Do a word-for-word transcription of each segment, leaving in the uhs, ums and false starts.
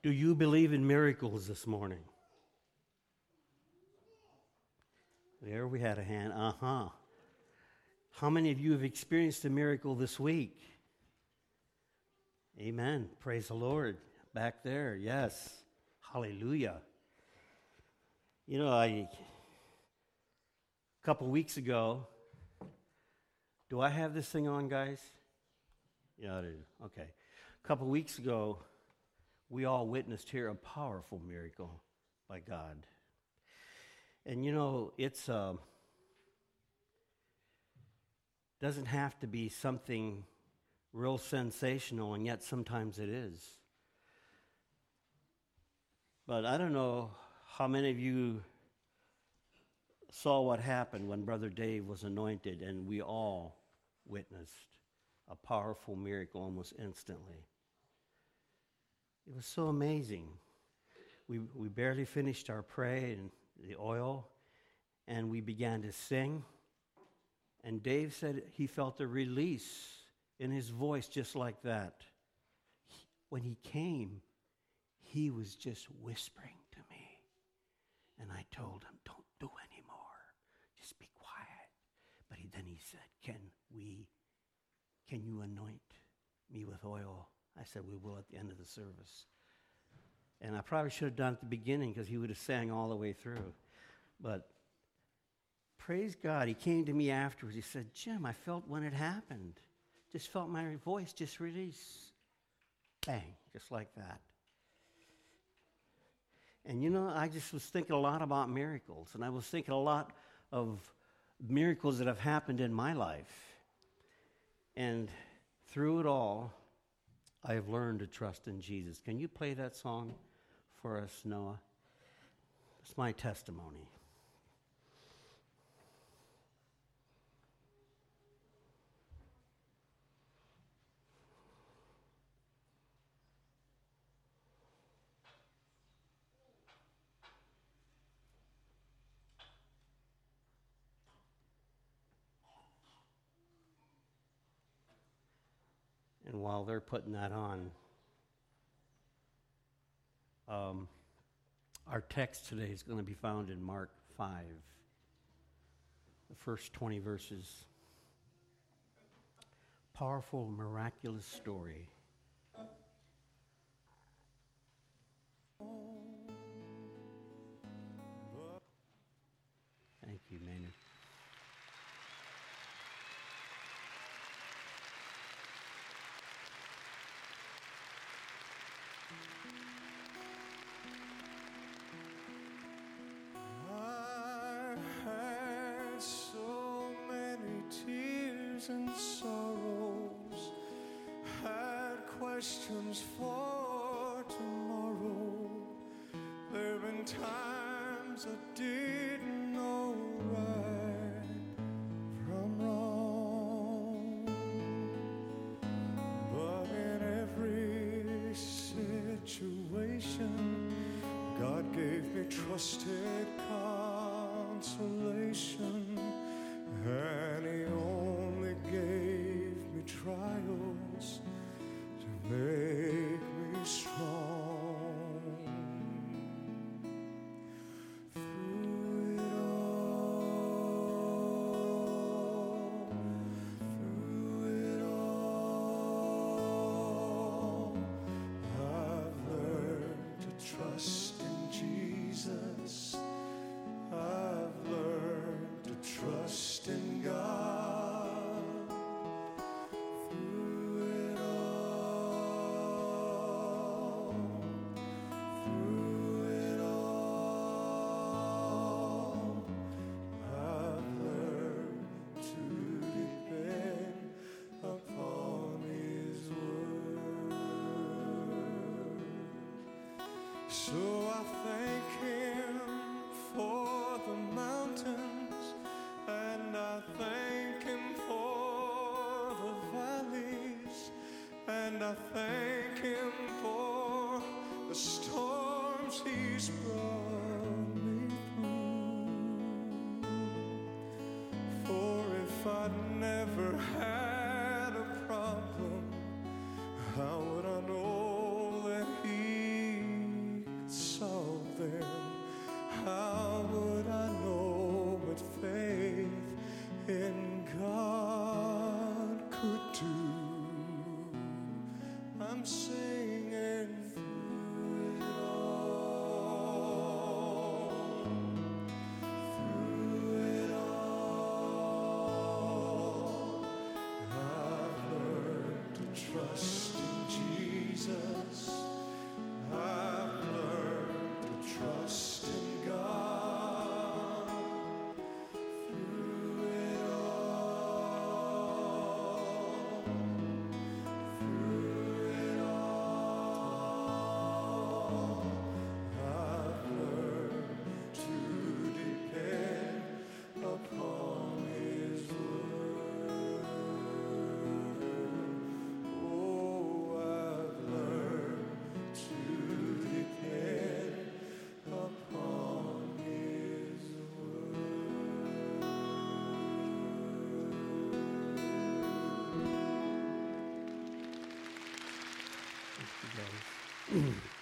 Do you believe in miracles this morning? There we had a hand. Uh-huh. How many of you have experienced a miracle this week? Amen. Praise the Lord. Back there, yes. Hallelujah. You know, I, a couple weeks ago, do I have this thing on, guys? Yeah, I do. Okay. A couple weeks ago, we all witnessed here a powerful miracle by God. And you know, it's uh, doesn't have to be something real sensational, and yet sometimes it is. But I don't know how many of you saw what happened when Brother Dave was anointed, and we all witnessed a powerful miracle almost instantly. It was so amazing. We we barely finished our pray and the oil, and we began to sing. And Dave said he felt a release in his voice just like that. He, when he came, he was just whispering to me. And I told him, don't do anymore. Just be quiet. But he, then he said, can we, can you anoint me with oil? I said, we will at the end of the service. And I probably should have done it at the beginning because he would have sang all the way through. But praise God, he came to me afterwards. He said, Jim, I felt when it happened. Just felt my voice just release. Bang, just like that. And you know, I just was thinking a lot about miracles. And I was thinking a lot of miracles that have happened in my life. And through it all, I have learned to trust in Jesus. Can you play that song for us, Noah? It's my testimony. And while they're putting that on, um, our text today is going to be found in Mark five, the first twenty verses. Powerful, miraculous story. Thank you, Maynard. And sorrows, had questions for tomorrow. There've been times I didn't know right from wrong, but in every situation, God gave me trusted consolation, and He only gave me trials to make me strong. Through it all, through it all, I've learned to trust in Jesus. I've learned to trust in God. So I thank Him for the mountains, and I thank Him for the valleys, and I thank Him for the storms He's brought me through. For if I'd never had a problem, how would I know that He Rose.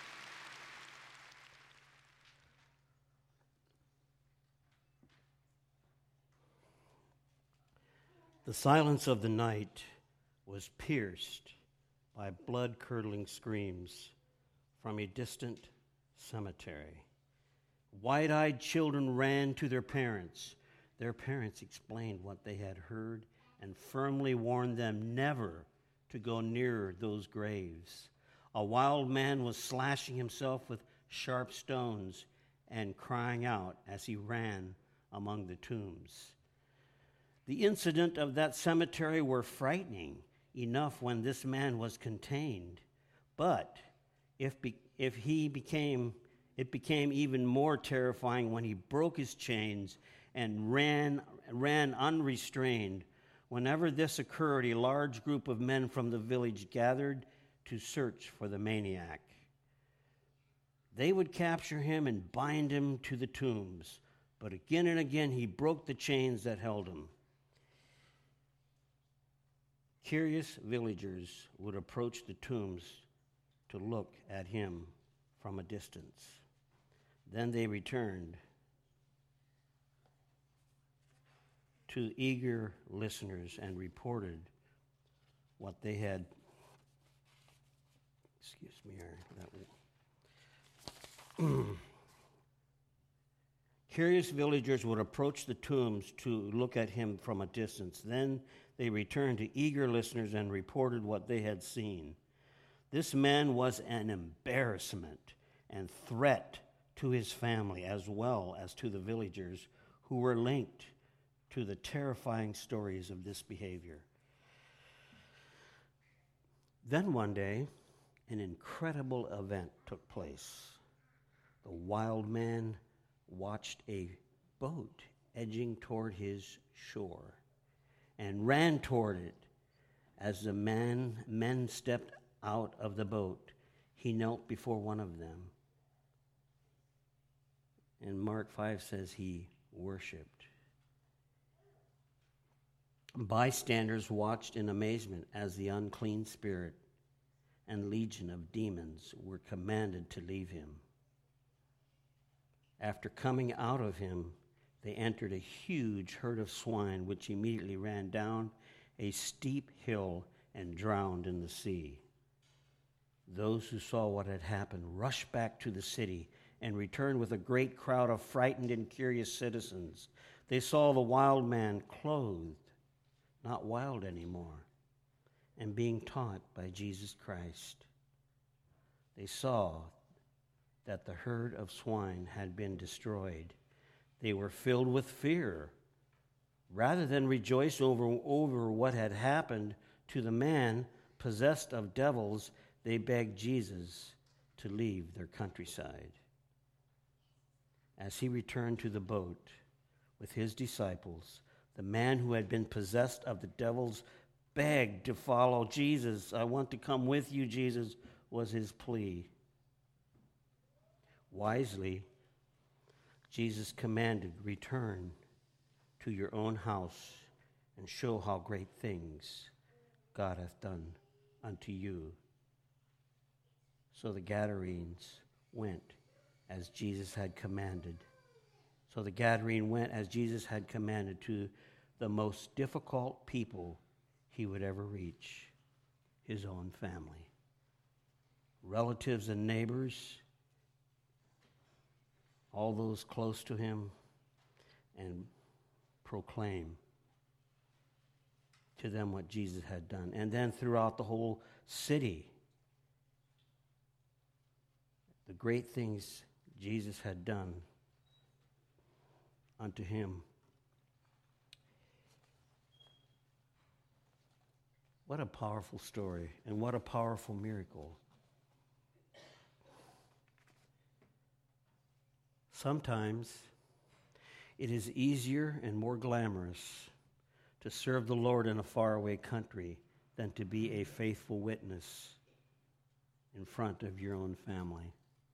The silence of the night was pierced by blood-curdling screams from a distant cemetery. Wide-eyed children ran to their parents. Their parents explained what they had heard and firmly warned them never to go near those graves. A wild man was slashing himself with sharp stones and crying out as he ran among the tombs. The incident of that cemetery were frightening enough when this man was contained, but if be, if he became it became even more terrifying when he broke his chains and ran ran unrestrained. Whenever this occurred, a large group of men from the village gathered to search for the maniac. They would capture him and bind him to the tombs, but again and again he broke the chains that held him. Curious villagers would approach the tombs to look at him from a distance. Then they returned to eager listeners and reported what they had. Excuse me, that Curious villagers would approach the tombs to look at him from a distance. Then they returned to eager listeners and reported what they had seen. This man was an embarrassment and threat to his family as well as to the villagers who were linked to the terrifying stories of this behavior. Then one day, an incredible event took place. The wild man watched a boat edging toward his shore and ran toward it. As the man, men stepped out of the boat, he knelt before one of them. And Mark five says he worshiped. Bystanders watched in amazement as the unclean spirit and legion of demons were commanded to leave him. After coming out of him, they entered a huge herd of swine, which immediately ran down a steep hill and drowned in the sea. Those who saw what had happened rushed back to the city and returned with a great crowd of frightened and curious citizens. They saw the wild man clothed, not wild anymore, and being taught by Jesus Christ. They saw that the herd of swine had been destroyed. They were filled with fear. Rather than rejoice over, over what had happened to the man possessed of devils, they begged Jesus to leave their countryside. As he returned to the boat with his disciples, the man who had been possessed of the devils begged to follow Jesus. "I want to come with you," Jesus, was his plea. Wisely, Jesus commanded, "Return to your own house and show how great things God hath done unto you." So the Gadarenes went as Jesus had commanded. So the Gadarene went as Jesus had commanded to the most difficult people he would ever reach, his own family. Relatives and neighbors, all those close to him, and proclaim to them what Jesus had done. And then throughout the whole city, the great things Jesus had done unto him. What a powerful story, and what a powerful miracle. Sometimes it is easier and more glamorous to serve the Lord in a faraway country than to be a faithful witness in front of your own family.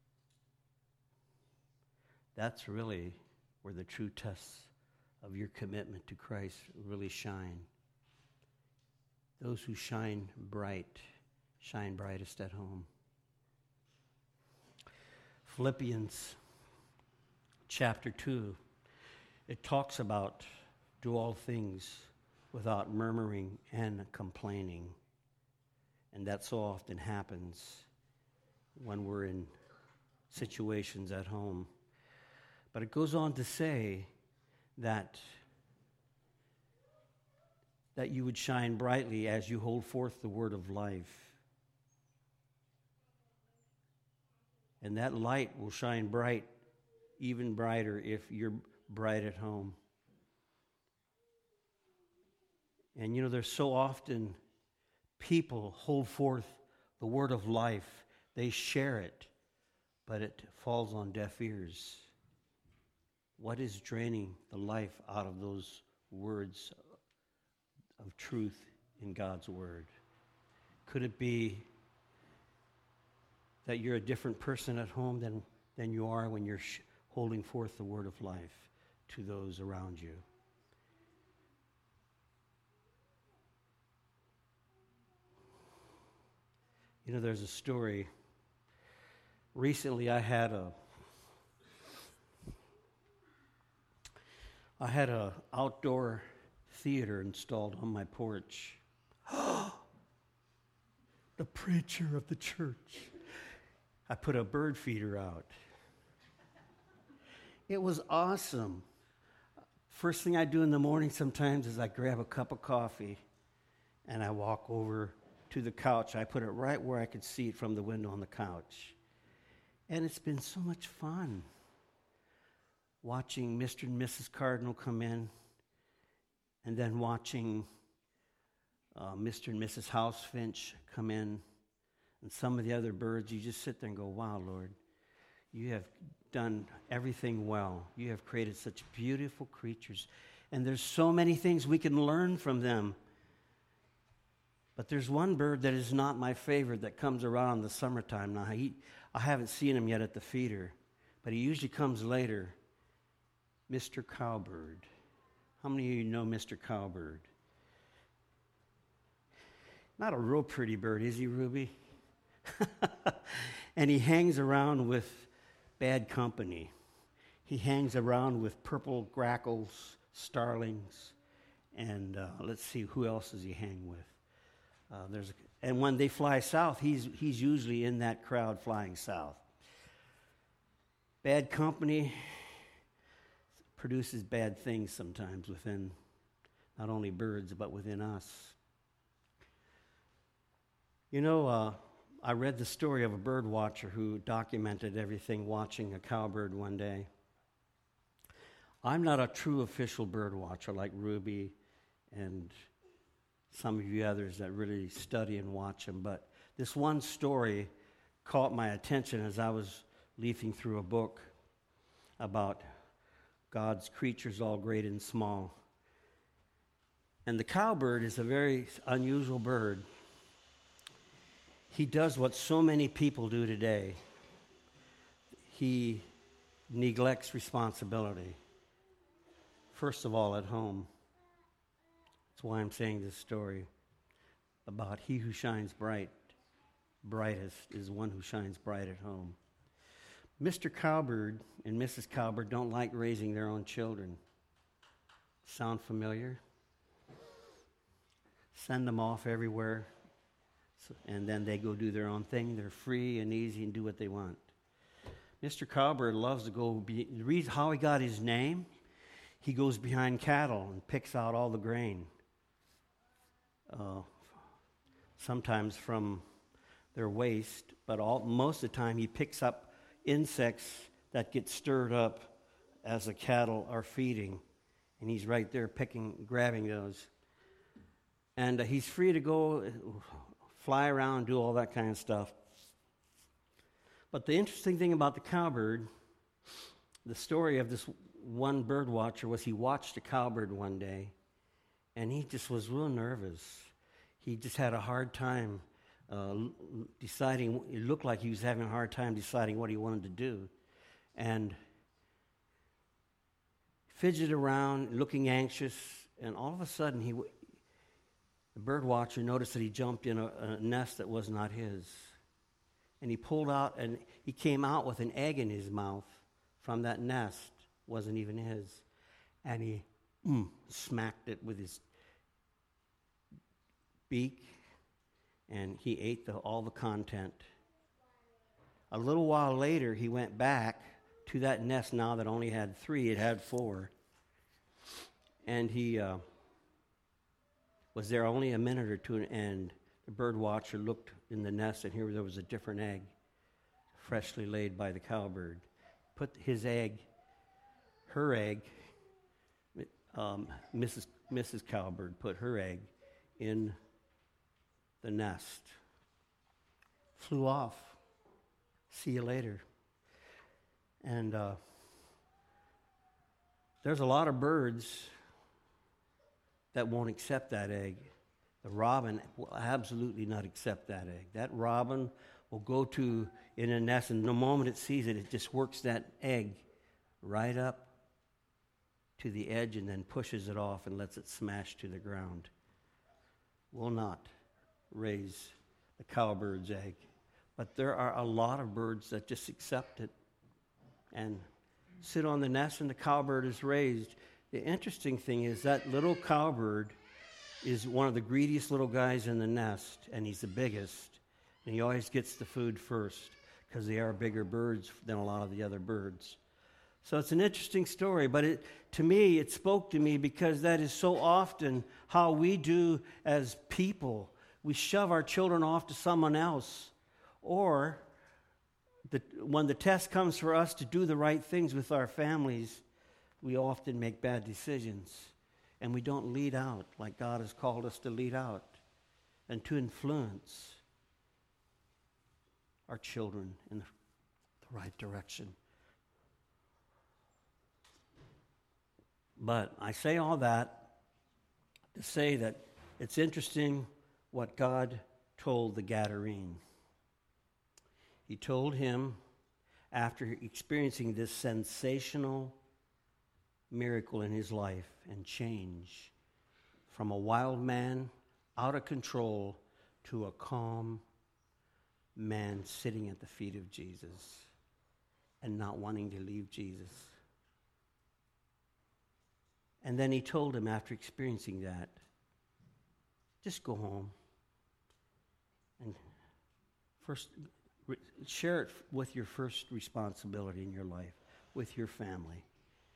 That's really where the true tests of your commitment to Christ really shine. Those who shine bright, shine brightest at home. Philippians chapter two, it talks about do all things without murmuring and complaining. And that so often happens when we're in situations at home. But it goes on to say that, that you would shine brightly as you hold forth the word of life. And that light will shine bright, even brighter, if you're bright at home. And you know, there's so often people hold forth the word of life. They share it, but it falls on deaf ears. What is draining the life out of those words of truth in God's word? Could it be that you're a different person at home than, than you are when you're sh- holding forth the word of life to those around you? You know, there's a story. Recently, I had a I had a outdoor theater installed on my porch. The preacher of the church. I put a bird feeder out. It was awesome. First thing I do in the morning sometimes is I grab a cup of coffee and I walk over to the couch. I put it right where I could see it from the window on the couch. And it's been so much fun watching Mister and Missus Cardinal come in, and then watching uh, Mister and Missus Housefinch come in, and some of the other birds. You just sit there and go, wow, Lord, you have done everything well. You have created such beautiful creatures, and there's so many things we can learn from them. But there's one bird that is not my favorite that comes around in the summertime. Now, he, I haven't seen him yet at the feeder, but he usually comes later. Mister Cowbird. How many of you know Mister Cowbird? Not a real pretty bird, is he, Ruby? And he hangs around with bad company. He hangs around with purple grackles, starlings, and uh, let's see, who else does he hang with? Uh, there's a, and when they fly south, he's he's usually in that crowd flying south. Bad company produces bad things sometimes within not only birds, but within us. You know, uh, I read the story of a bird watcher who documented everything watching a cowbird one day. I'm not a true official bird watcher like Ruby and some of you others that really study and watch them, but this one story caught my attention as I was leafing through a book about God's creatures, all great and small. And the cowbird is a very unusual bird. He does what so many people do today. He neglects responsibility. First of all, at home. That's why I'm saying this story about he who shines bright, brightest is one who shines bright at home. Mister Cowbird and Missus Cowbird don't like raising their own children. Sound familiar? Send them off everywhere, so, and then they go do their own thing. They're free and easy and do what they want. Mister Cowbird loves to go, be, the reason how he got his name, he goes behind cattle and picks out all the grain. Uh, sometimes from their waste, but all, most of the time he picks up insects that get stirred up as the cattle are feeding, and he's right there picking, grabbing those. And uh, he's free to go fly around, do all that kind of stuff. But the interesting thing about the cowbird, the story of this one bird watcher was he watched a cowbird one day, and he just was real nervous. He just had a hard time uh, deciding. It looked like he was having a hard time deciding what he wanted to do. And fidgeted around, looking anxious, and all of a sudden, he, the bird watcher noticed that he jumped in a, a nest that was not his. and he pulled out, and he came out with an egg in his mouth from that nest. Wasn't even his. And he mm, smacked it with his beak, and he ate the, all the content. A little while later, he went back to that nest now that only had three. It had four. And he uh, was there only a minute or two, and the bird watcher looked in the nest, and here there was a different egg, freshly laid by the cowbird. Put his egg, her egg, um, Missus Missus Cowbird put her egg in the nest. Flew off. See you later. And uh, there's a lot of birds that won't accept that egg. The robin will absolutely not accept that egg. That robin will go to in a nest, and the moment it sees it, it just works that egg right up to the edge and then pushes it off and lets it smash to the ground. Will not raise the cowbird's egg. But there are a lot of birds that just accept it and sit on the nest, and the cowbird is raised. The interesting thing is that little cowbird is one of the greediest little guys in the nest, and he's the biggest, and he always gets the food first because they are bigger birds than a lot of the other birds. So it's an interesting story, but it, to me, it spoke to me because that is so often how we do as people. We shove our children off to someone else, or the, when the test comes for us to do the right things with our families, we often make bad decisions, and we don't lead out like God has called us to lead out and to influence our children in the, the right direction. But I say all that to say that it's interesting what God told the Gadarene. He told him, after experiencing this sensational miracle in his life and change from a wild man out of control to a calm man sitting at the feet of Jesus and not wanting to leave Jesus. And then he told him, after experiencing that, just go home and first re- share it with your first responsibility in your life, with your family.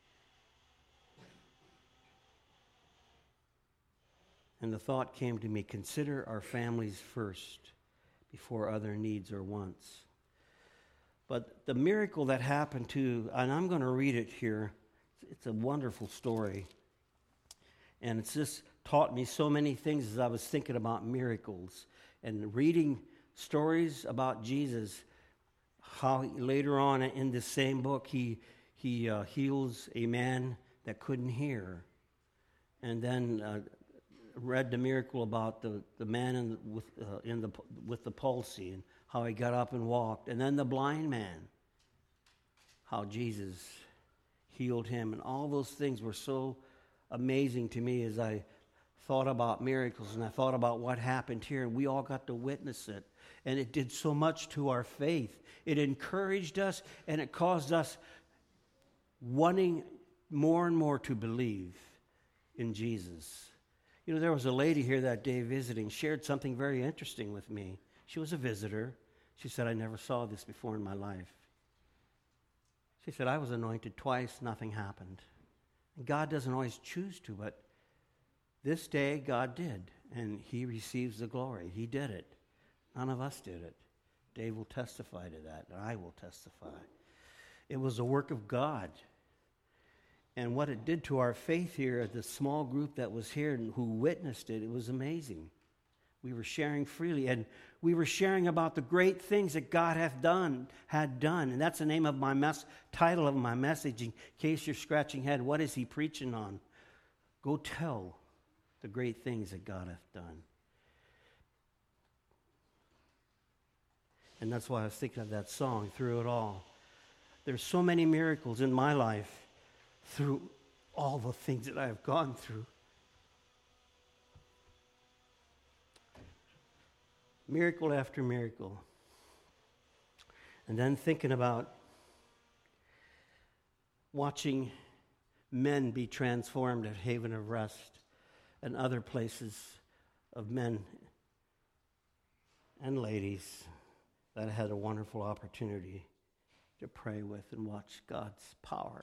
And the thought came to me, consider our families first before other needs or wants. But the miracle that happened to, and I'm going to read it here, it's a wonderful story. And it's just taught me so many things as I was thinking about miracles and reading stories about Jesus, how he, later on in this same book he he uh, heals a man that couldn't hear. And then uh, read the miracle about the, the man in the, with, uh, in the, with the palsy and how he got up and walked. And then the blind man, how Jesus healed him. And all those things were so amazing to me as I thought about miracles and I thought about what happened here, and we all got to witness it. And it did so much to our faith. It encouraged us, and it caused us wanting more and more to believe in Jesus. You know, there was a lady here that day visiting, shared something very interesting with me. She was a visitor. She said, I never saw this before in my life. She said, I was anointed twice, nothing happened. God doesn't always choose to, but this day God did, and he receives the glory. He did it. None of us did it. Dave will testify to that, and I will testify. It was a work of God. And what it did to our faith here, the small group that was here and who witnessed it, it was amazing. We were sharing freely, and we were sharing about the great things that God hath done, had done. And that's the name of my mess, title of my message. In case you're scratching head, what is he preaching on? Go tell the great things that God hath done. And that's why I was thinking of that song, Through It All. There's so many miracles in my life through all the things that I have gone through. Miracle after miracle. And then thinking about watching men be transformed at Haven of Rest and other places of men and ladies that I had a wonderful opportunity to pray with and watch God's power.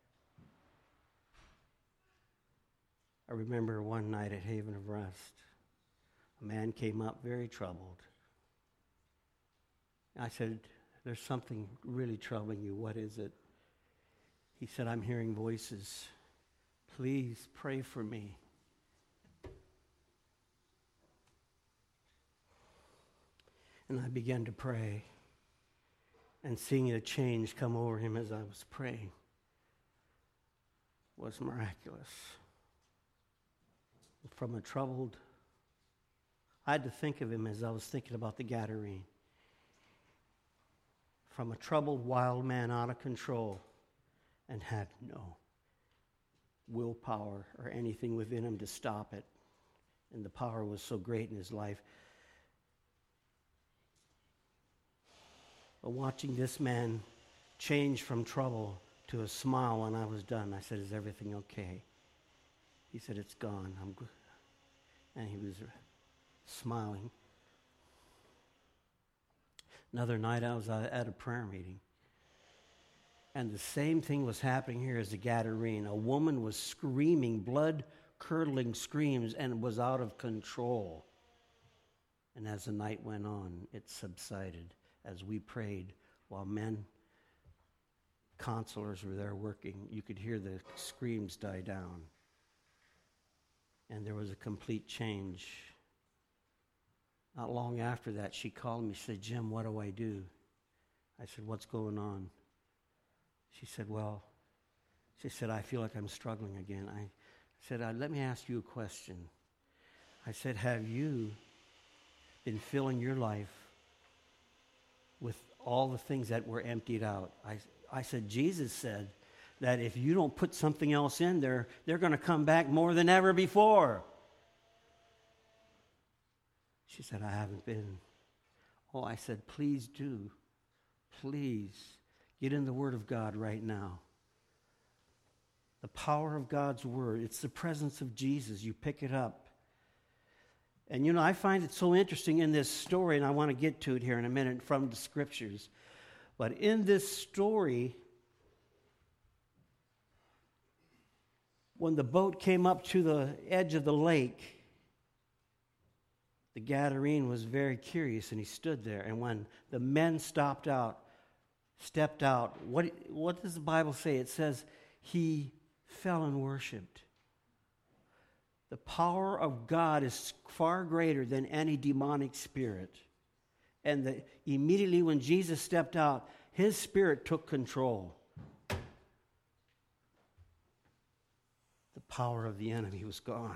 I remember one night at Haven of Rest, a man came up very troubled. I said, "There's something really troubling you. What is it?" He said, "I'm hearing voices. Please pray for me." And I began to pray, and seeing a change come over him as I was praying was miraculous. From a troubled, I had to think of him as I was thinking about the Gadarene. From a troubled wild man out of control and had no willpower or anything within him to stop it. And the power was so great in his life. But watching this man change from trouble to a smile when I was done, I said, "Is everything okay?" He said, "It's gone. I'm good." And he was smiling. Another night I was at a prayer meeting. And the same thing was happening here as the Gadarene. A woman was screaming, blood-curdling screams, and was out of control. And as the night went on, it subsided as we prayed while men, counselors were there working. You could hear the screams die down. And there was a complete change. Not long after that, she called me. She said, "Jim, what do I do?" I said, "What's going on?" She said, "Well," she said, "I feel like I'm struggling again." I said, "Let me ask you a question." I said, "Have you been filling your life with all the things that were emptied out?" I, I said, "Jesus said that if you don't put something else in there, they're going to come back more than ever before." She said, "I haven't been." Oh, I said, "Please do. Please get in the Word of God right now. The power of God's Word. It's the presence of Jesus. You pick it up. And you know, I find it so interesting in this story, and I want to get to it here in a minute from the Scriptures. But in this story, when the boat came up to the edge of the lake, the Gadarene was very curious, and he stood there. And when the men stopped out, stepped out, what, what does the Bible say? It says he fell and worshiped. The power of God is far greater than any demonic spirit. And the, immediately when Jesus stepped out, his spirit took control. The power of the enemy was gone.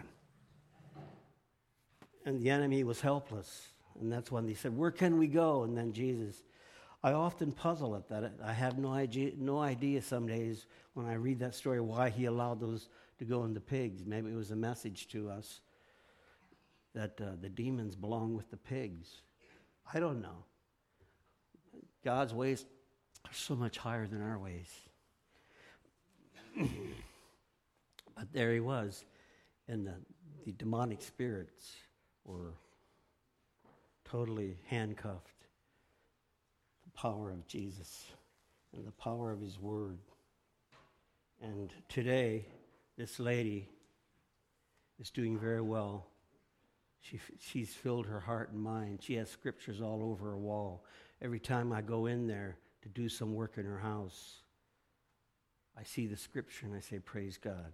And the enemy was helpless. And that's when they said, "Where can we go?" And then Jesus, I often puzzle at that. I have no idea, no idea some days when I read that story why he allowed those to go in the pigs. Maybe it was a message to us that uh, the demons belong with the pigs. I don't know. God's ways are so much higher than our ways. But there he was, and the, the demonic spirits were totally handcuffed. The power of Jesus and the power of his word. And today, this lady is doing very well. She, she's filled her heart and mind. She has scriptures all over her wall. Every time I go in there to do some work in her house, I see the scripture and I say, "Praise God."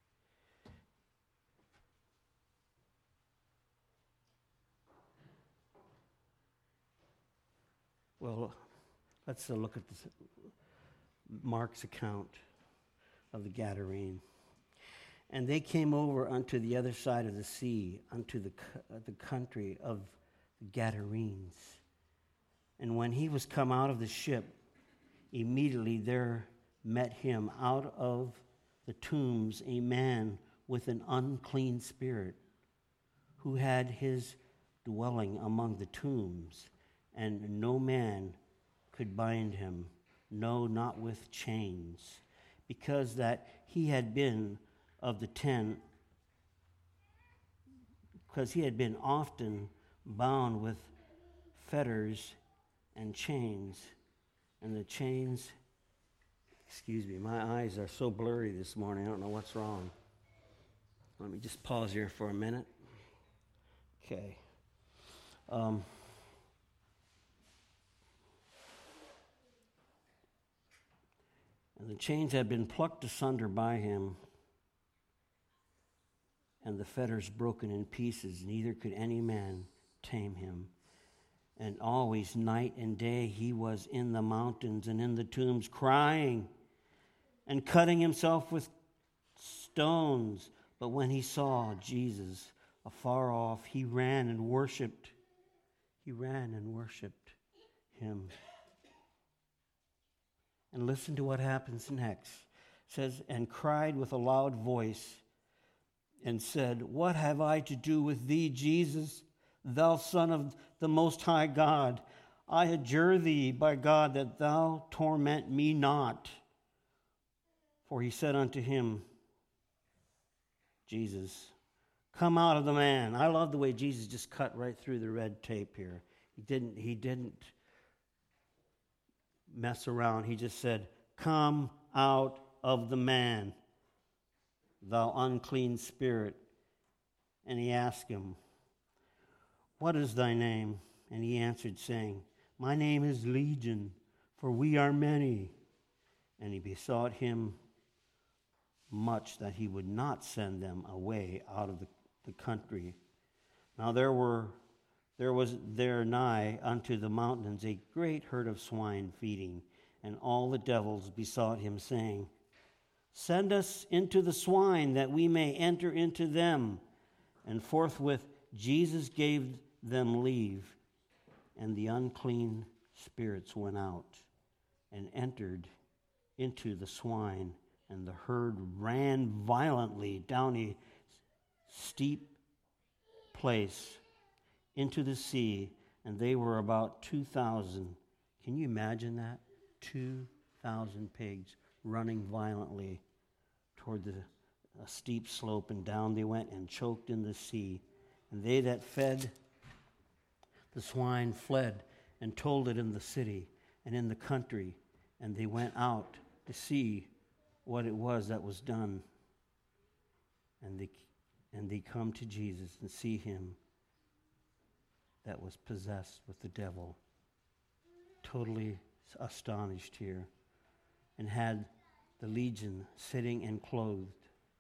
Well, let's uh, look at this, Mark's account of the Gadarene. "And they came over unto the other side of the sea, unto the, uh, the country of the Gadarenes. And when he was come out of the ship, immediately there met him out of the tombs a man with an unclean spirit, who had his dwelling among the tombs, and no man could bind him, no, not with chains, because that he had been of the ten, because he had been often bound with fetters and chains, and the chains, excuse me, my eyes are so blurry this morning, I don't know what's wrong. Let me just pause here for a minute. Okay. Um, and the chains had been plucked asunder by him, and the fetters broken in pieces, neither could any man tame him. And always, night and day, he was in the mountains and in the tombs, crying and cutting himself with stones. But when he saw Jesus afar off, he ran and worshipped. He ran and worshipped him. And listen to what happens next. It says, and cried with a loud voice, and said, what have I to do with thee, Jesus, thou Son of the Most High God? I adjure thee by God that thou torment me not. For he said unto him, Jesus, come out of the man. I love the way Jesus just cut right through the red tape here. He didn't, he didn't mess around. He just said, come out of the man, thou unclean spirit. And he asked him, what is thy name? And he answered, saying, my name is Legion, for we are many. And he besought him much that he would not send them away out of the, the country. Now there were there was there nigh unto the mountains a great herd of swine feeding, and all the devils besought him, saying, send us into the swine, that we may enter into them. And forthwith Jesus gave them leave, and the unclean spirits went out and entered into the swine, and the herd ran violently down a steep place into the sea, and they were about two thousand. Can you imagine that? Two thousand pigs running violently toward the a steep slope, and down they went and choked in the sea. And they that fed the swine fled and told it in the city and in the country, and they went out to see what it was that was done. And they and they come to Jesus and see him that was possessed with the devil, totally astonished here, and had the legion sitting and clothed.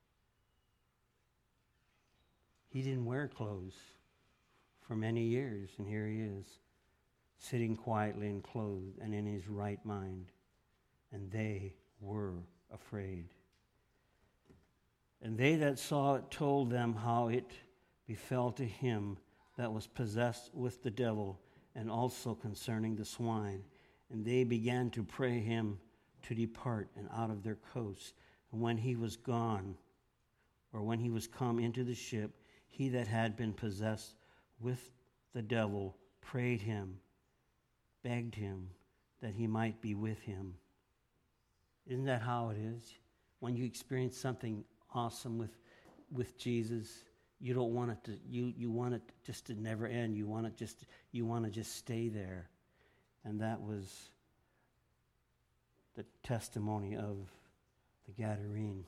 He didn't wear clothes for many years, and here he is, sitting quietly and clothed and in his right mind. And they were afraid. And they that saw it told them how it befell to him that was possessed with the devil, and also concerning the swine. And they began to pray him to depart and out of their coasts. And when he was gone, or when he was come into the ship, he that had been possessed with the devil prayed him, begged him that he might be with him. Isn't that how it is? When you experience something awesome with with Jesus, you don't want it to you you want it just to never end. You want it just you want to just stay there. And that was the testimony of the Gadarene.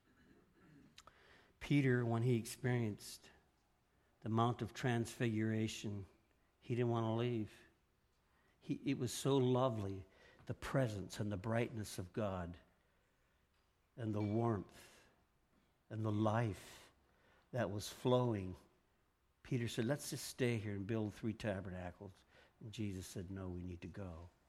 Peter, when he experienced the Mount of Transfiguration, he didn't want to leave. He, it was so lovely, the presence and the brightness of God, and the warmth and the life that was flowing. Peter said, let's just stay here and build three tabernacles. And Jesus said, no, we need to go.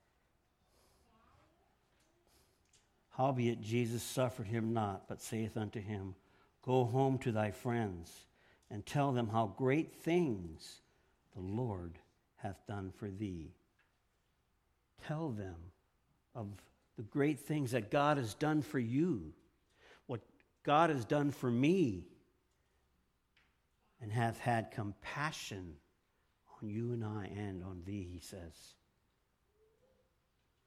Howbeit Jesus suffered him not, but saith unto him, go home to thy friends, and tell them how great things the Lord hath done for thee. Tell them of the great things that God has done for you, what God has done for me, and hath had compassion on you and I and on thee, he says.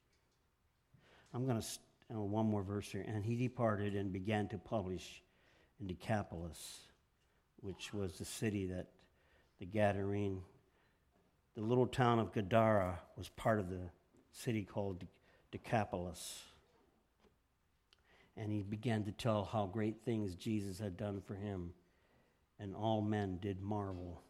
I'm going to, oh, one more verse here. And he departed and began to publish in Decapolis, which was the city that the Gadarene, the little town of Gadara, was part of the city called Decapolis. And he began to tell how great things Jesus had done for him, and all men did marvel.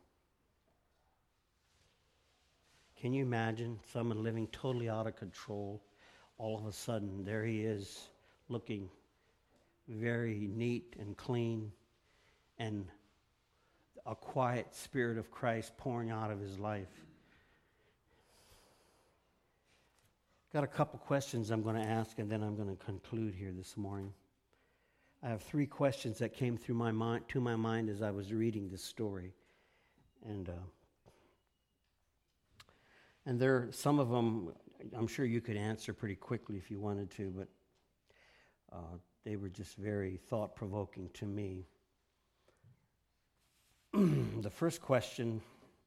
Can you imagine someone living totally out of control? All of a sudden, there he is, looking very neat and clean, and a quiet Spirit of Christ pouring out of his life. Got a couple questions I'm going to ask, and then I'm going to conclude here this morning. I have three questions that came through my mind to my mind as I was reading this story, and uh, and there some of them I'm sure you could answer pretty quickly if you wanted to, but uh, they were just very thought-provoking to me. The first question: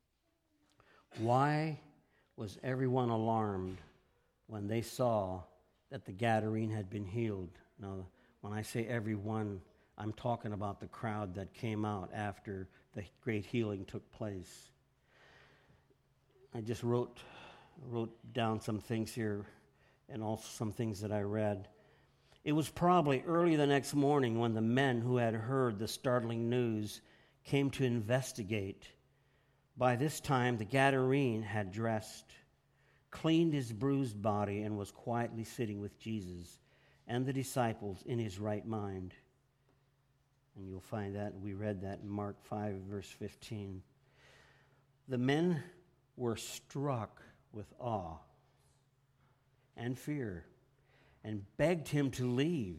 why was everyone alarmed when they saw that the Gadarene had been healed? Now, when I say everyone, I'm talking about the crowd that came out after the great healing took place. I just wrote wrote down some things here and also some things that I read. It was probably early the next morning when the men who had heard the startling news came to investigate. By this time, the Gadarene had dressed, cleaned his bruised body, and was quietly sitting with Jesus and the disciples in his right mind. And you'll find that, we read that in Mark five, verse fifteen. The men were struck with awe and fear and begged him to leave.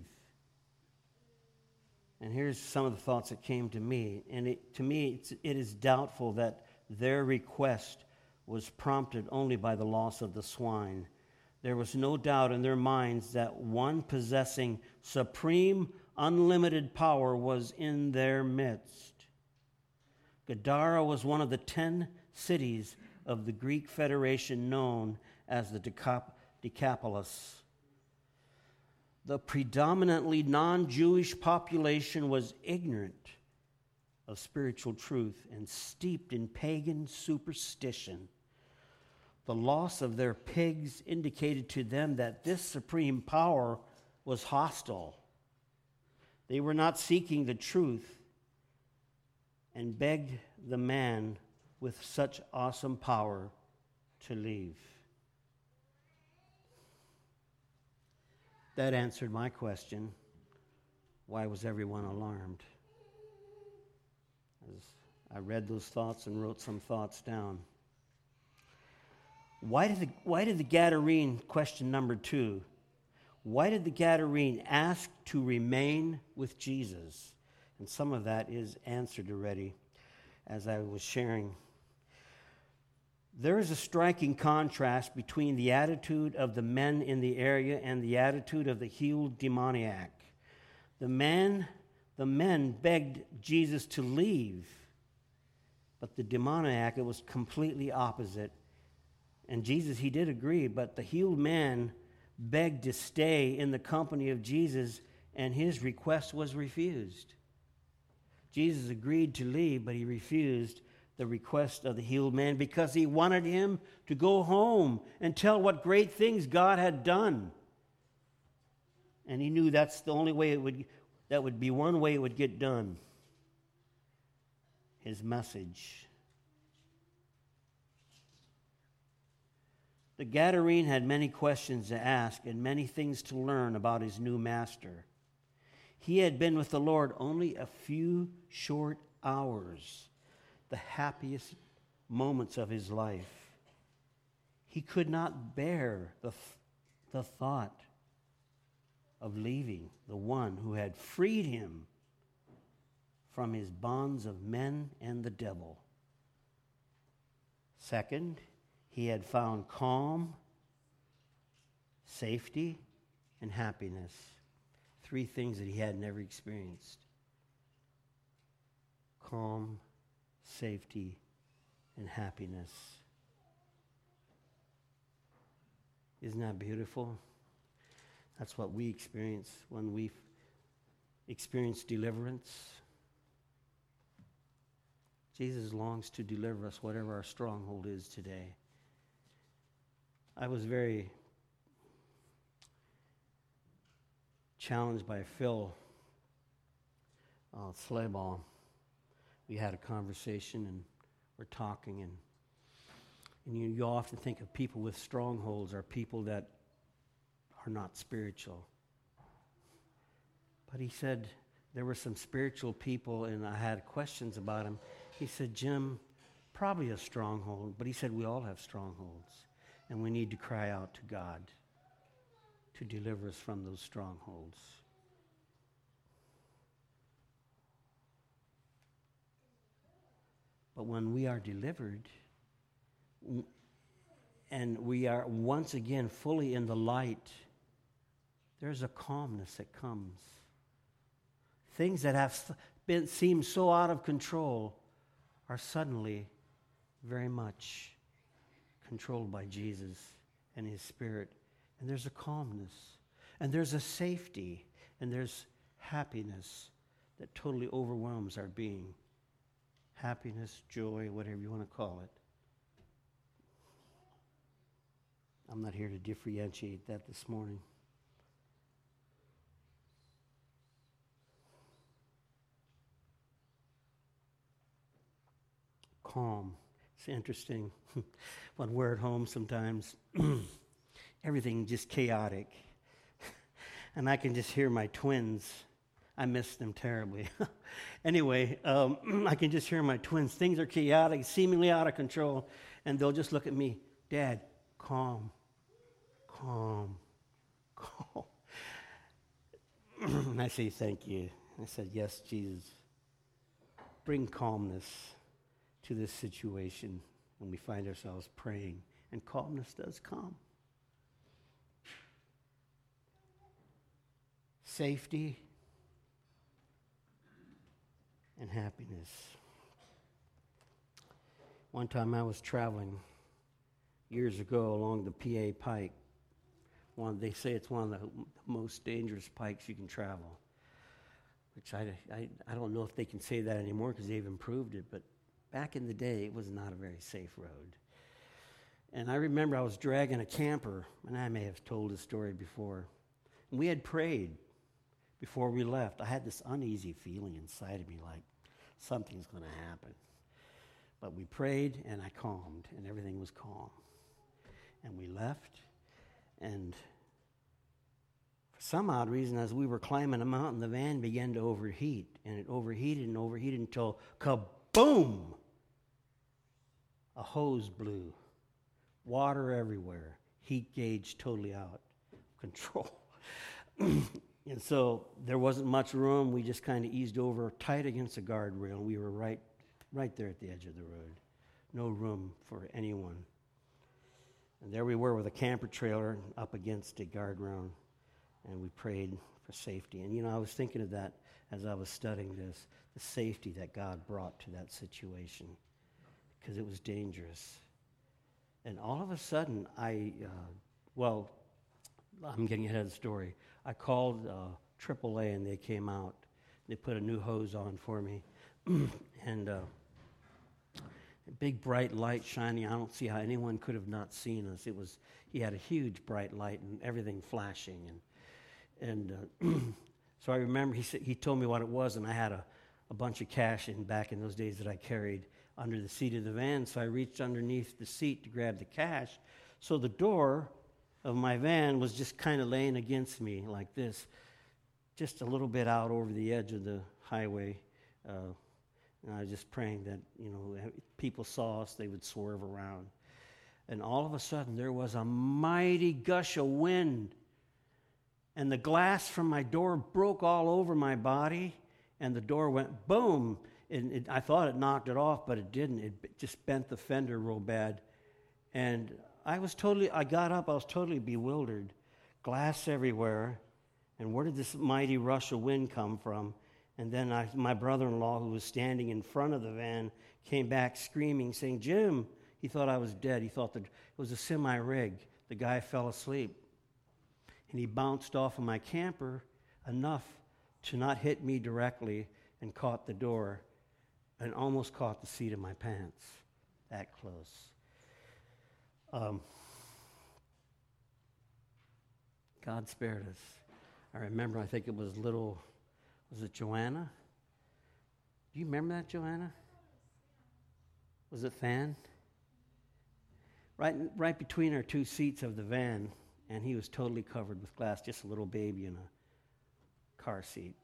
And here's some of the thoughts that came to me. And it, to me, it's, it is doubtful that their request was prompted only by the loss of the swine. There was no doubt in their minds that one possessing supreme, unlimited power was in their midst. Gadara was one of the ten cities of the Greek Federation known as the Decap- Decapolis. The predominantly non-Jewish population was ignorant of spiritual truth and steeped in pagan superstition. The loss of their pigs indicated to them that this supreme power was hostile. They were not seeking the truth and begged the man with such awesome power to leave. That answered my question: why was everyone alarmed? As I read those thoughts and wrote some thoughts down. Why did the, why did the Gadarene, question number two, why did the Gadarene ask to remain with Jesus? And some of that is answered already as I was sharing. There is a striking contrast between the attitude of the men in the area and the attitude of the healed demoniac. The man, the men begged Jesus to leave, but the demoniac, it was completely opposite. And Jesus, he did agree, but the healed man begged to stay in the company of Jesus, and his request was refused. Jesus agreed to leave, but he refused the request of the healed man because he wanted him to go home and tell what great things God had done. And he knew that's the only way it would, that would be one way it would get done. His message. The Gadarene had many questions to ask and many things to learn about his new master. He had been with the Lord only a few short hours, the happiest moments of his life. He could not bear the, the thought of leaving the one who had freed him from his bonds of men and the devil. Second, he had found calm, safety, and happiness. Three things that he had never experienced. Calm, safety, and happiness. Isn't that beautiful? That's what we experience when we experience deliverance. Jesus longs to deliver us, whatever our stronghold is today. I was very challenged by Phil uh, Slayball. We had a conversation and we're talking, and and you, you often think of people with strongholds are people that are not spiritual. But he said there were some spiritual people, and I had questions about him. He said, Jim, probably a stronghold, but he said we all have strongholds, and we need to cry out to God to deliver us from those strongholds. But when we are delivered, and we are once again fully in the light, there's a calmness that comes. Things that have been seemed so out of control are suddenly very much controlled by Jesus and His Spirit. And there's a calmness, and there's a safety, and there's happiness that totally overwhelms our being. Happiness, joy, whatever you want to call it. I'm not here to differentiate that this morning. Calm. It's interesting. When we're at home sometimes, everything just chaotic. And I can just hear my twins. I miss them terribly. Anyway, um, I can just hear my twins. Things are chaotic, seemingly out of control. And they'll just look at me, Dad, calm, calm, calm. And I say, thank you. I said, yes, Jesus. Bring calmness to this situation when we find ourselves praying. And calmness does come. Safety and happiness. One time I was traveling years ago along the P A Pike. One, they say it's one of the most dangerous pikes you can travel, which I, I, I don't know if they can say that anymore because they've improved it, but back in the day, it was not a very safe road. And I remember I was dragging a camper, and I may have told this story before, and we had prayed before we left. I had this uneasy feeling inside of me like something's going to happen. But we prayed, and I calmed, and everything was calm. And we left, and for some odd reason, as we were climbing a mountain, the van began to overheat, and it overheated and overheated until kaboom! A hose blew, water everywhere, heat gauge totally out of control. And so there wasn't much room. We just kind of eased over tight against the guardrail. We were right, right there at the edge of the road. No room for anyone. And there we were with a camper trailer up against a guardrail, and we prayed for safety. And, you know, I was thinking of that as I was studying this, the safety that God brought to that situation, because it was dangerous. And all of a sudden, I, uh, well, I'm getting ahead of the story. I called uh, triple A, and they came out. They put a new hose on for me. And uh, a big bright light shining. I don't see how anyone could have not seen us. It was, he had a huge bright light and everything flashing. And and uh, so I remember he said, he told me what it was, and I had a, a bunch of cash in back in those days that I carried under the seat of the van. So I reached underneath the seat to grab the cash. So the door of my van was just kind of laying against me like this, just a little bit out over the edge of the highway. Uh, and I was just praying that, you know, if people saw us, they would swerve around. And all of a sudden, there was a mighty gush of wind, and the glass from my door broke all over my body, and the door went boom. And it, I thought it knocked it off, but it didn't. It just bent the fender real bad. And I was totally, I got up, I was totally bewildered. Glass everywhere. And where did this mighty rush of wind come from? And then I, my brother-in-law, who was standing in front of the van, came back screaming, saying, Jim, he thought I was dead. He thought that it was a semi-rig. The guy fell asleep. and he bounced off of my camper enough to not hit me directly and caught the door and almost caught the seat of my pants. That close. Um, God spared us. I remember, I think it was little, was it Joanna? Do you remember that, Joanna? Was it Fan? Right, right between our two seats of the van, and he was totally covered with glass, just a little baby in a car seat.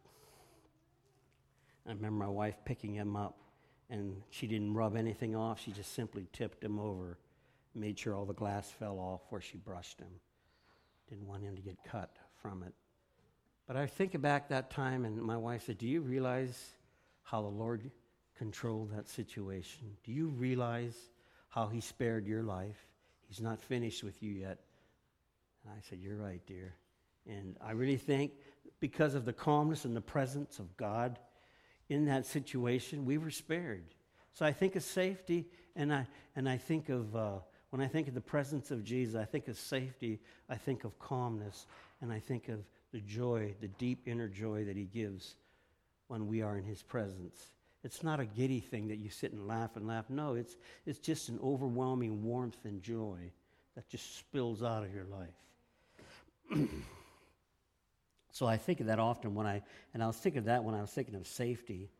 I remember my wife picking him up, and she didn't rub anything off. She just simply tipped him over, made sure all the glass fell off where she brushed him. Didn't want him to get cut from it. But I think back that time, and my wife said, do you realize how the Lord controlled that situation? Do you realize how he spared your life? He's not finished with you yet. And I said, you're right, dear. And I really think because of the calmness and the presence of God in that situation, we were spared. So I think of safety, and I and I think of, uh, when I think of the presence of Jesus, I think of safety, I think of calmness, and I think of the joy, the deep inner joy that he gives when we are in his presence. It's not a giddy thing that you sit and laugh and laugh. No, it's it's just an overwhelming warmth and joy that just spills out of your life. So I think of that often when I, and I was thinking of that when I was thinking of safety.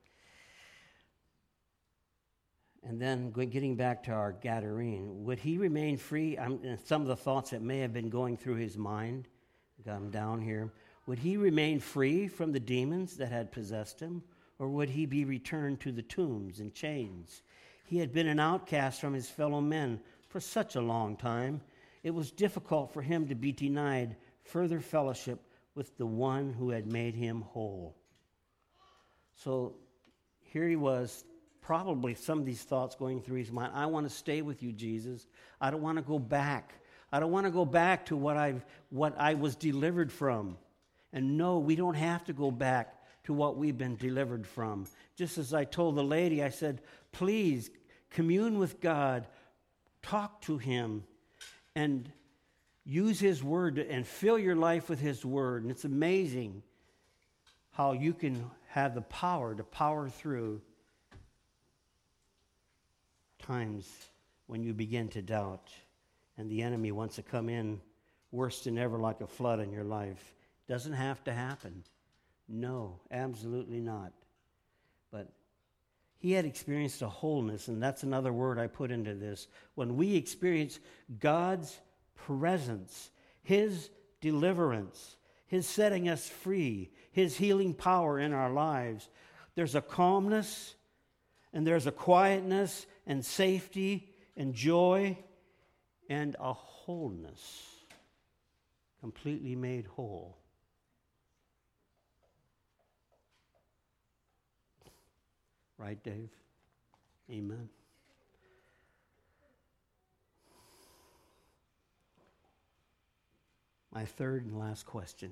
And then getting back to our Gadarene, would he remain free? I'm, some of the thoughts that may have been going through his mind, got him down here. Would he remain free from the demons that had possessed him? Or would he be returned to the tombs and chains? He had been an outcast from his fellow men for such a long time. It was difficult for him to be denied further fellowship with the one who had made him whole. So here he was, probably some of these thoughts going through his mind. I want to stay with you, Jesus. I don't want to go back. I don't want to go back to what I've what I was delivered from. And no, we don't have to go back to what we've been delivered from. Just as I told the lady, I said, please commune with God, talk to him, and use his word and fill your life with his word. And it's amazing how you can have the power to power through times when you begin to doubt and the enemy wants to come in worse than ever like a flood in your life. Doesn't have to happen. No, absolutely not. But he had experienced a wholeness, and that's another word I put into this. When we experience God's presence, his deliverance, his setting us free, his healing power in our lives, there's a calmness, and there's a quietness, and safety, and joy, and a wholeness, completely made whole. Right, Dave? Amen. My third and last question.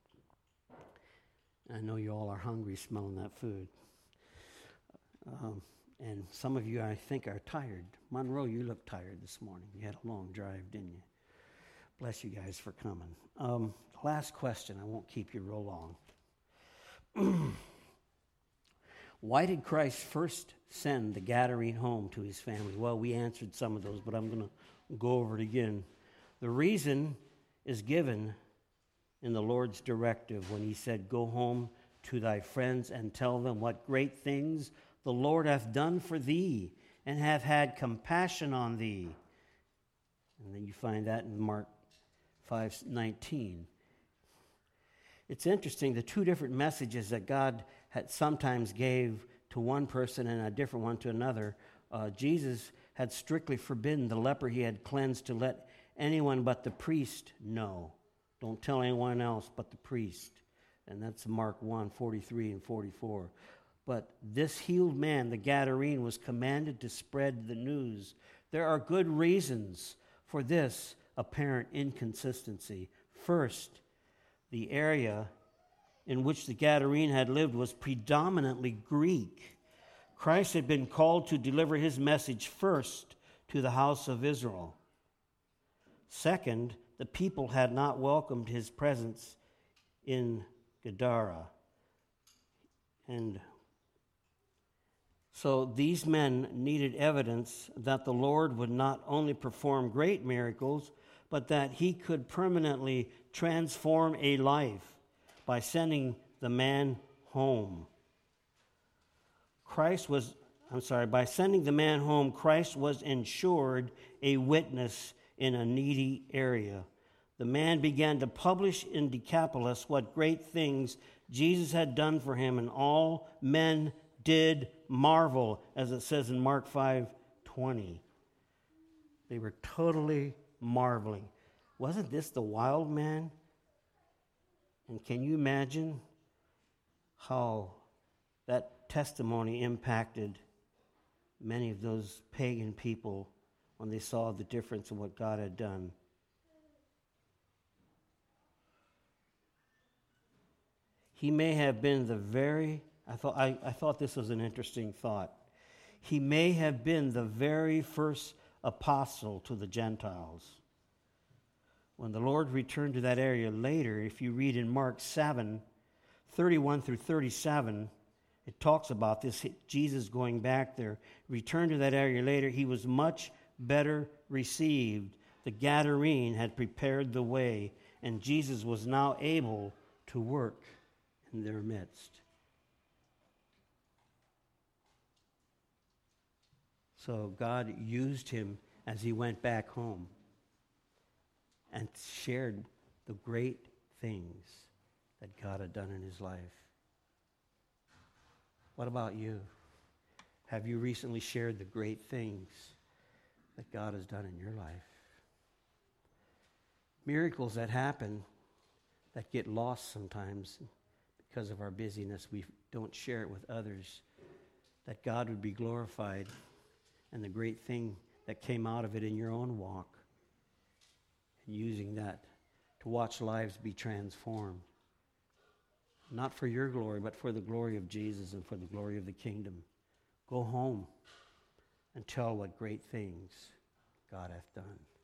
I know you all are hungry smelling that food. Um, and some of you, I think, are tired. Monroe, you look tired this morning. You had a long drive, didn't you? Bless you guys for coming. Um, last question. I won't keep you real long. Why did Christ first send the Gadarene home to his family? Well, we answered some of those, but I'm going to go over it again. The reason is given in the Lord's directive when he said, go home to thy friends and tell them what great things the Lord hath done for thee and hath had compassion on thee. And then you find that in Mark five nineteen. It's interesting, the two different messages that God had sometimes gave to one person and a different one to another. Uh, Jesus had strictly forbidden the leper he had cleansed to let anyone but the priest know. Don't tell anyone else but the priest. And that's Mark one, forty-three and forty-four. But this healed man, the Gadarene, was commanded to spread the news. There are good reasons for this apparent inconsistency. First, the area in which the Gadarene had lived was predominantly Greek. Christ had been called to deliver his message first to the house of Israel. Second, the people had not welcomed his presence in Gadara. And so these men needed evidence that the Lord would not only perform great miracles, but that he could permanently transform a life by sending the man home. Christ was, I'm sorry, by sending the man home, Christ was ensured a witness in a needy area. The man began to publish in Decapolis what great things Jesus had done for him, and all men did marvel, as it says in Mark five twenty. They were totally marveling. Wasn't this the wild man? And can you imagine how that testimony impacted many of those pagan people when they saw the difference in what God had done? He may have been the very, I thought, I, I thought this was an interesting thought. He may have been the very first apostle to the Gentiles. When the Lord returned to that area later, if you read in Mark seven, thirty-one through thirty-seven, it talks about this, Jesus going back there. Returned to that area later, he was much better received. The Gadarene had prepared the way, and Jesus was now able to work in their midst. So God used him as he went back home and shared the great things that God had done in his life. What about you? Have you recently shared the great things that God has done in your life? Miracles that happen that get lost sometimes because of our busyness. We don't share it with others, that God would be glorified and the great thing that came out of it in your own walk, and using that to watch lives be transformed. Not for your glory, but for the glory of Jesus and for the glory of the kingdom. Go home and tell what great things God hath done.